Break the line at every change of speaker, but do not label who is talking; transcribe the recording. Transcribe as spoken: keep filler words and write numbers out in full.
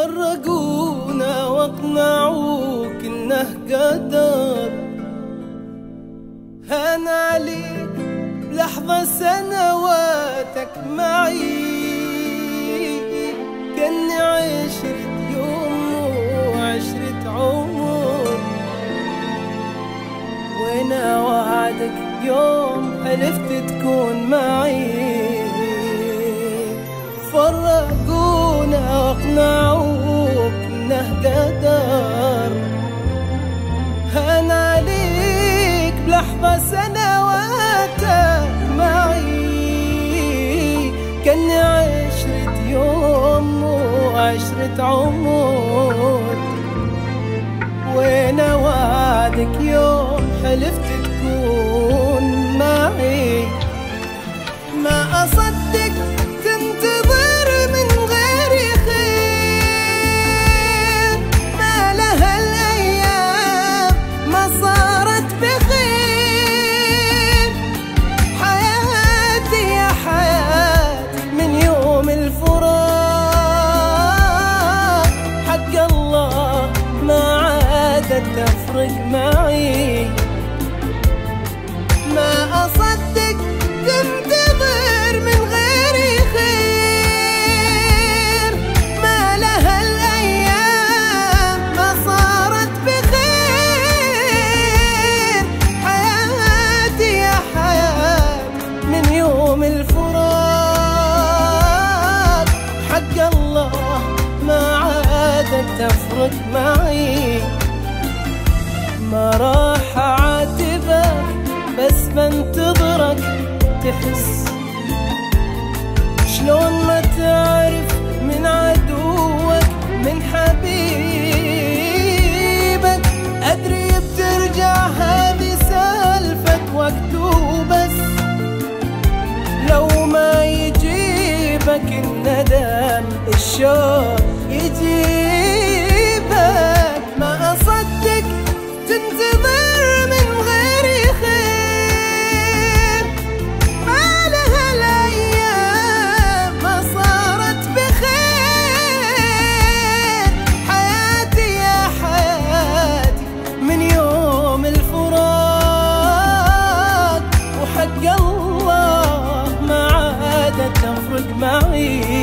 فرقونا واقنعوك انه قدر، هان عليك بلحظة سنواتك معي، كأني عشرة يوم وعشرة عمر، وانا وعدك يوم حلفت تكون معي. فرقونا واقنعوك انه قدر، هان عليك بلحظة سنواتك معي، كأني عشرة يوم وعشرة عمر، وانا وعدك يوم حلفت تكون معي. ما أصدق تنتظر من غيري خير، ما لها الأيام ما صارت بخير، حياتي يا حياتي من يوم الفراق، حق الله ما عادت تفرق معي. ما أصدق تنتظر من غيري خير، ما لها الأيام ما صارت بخير، حياتي يا حياتي من يوم الفراق، حق الله ما عادت تفرق معي. ما راح أعاتبك بس بنتظرك تحس، شلون ما تعرف من عدوك من حبيبك، أدري بترجع هذه سالفة وقت وبس، لو ما يجيبك الندم الشوق يجيبك. ما أصدق تنتظر من غيري خير، ما لها الأيام ما صارت بخير، حياتي يا حياتي من يوم الفراق، وحق الله ما عادت تفرق معي.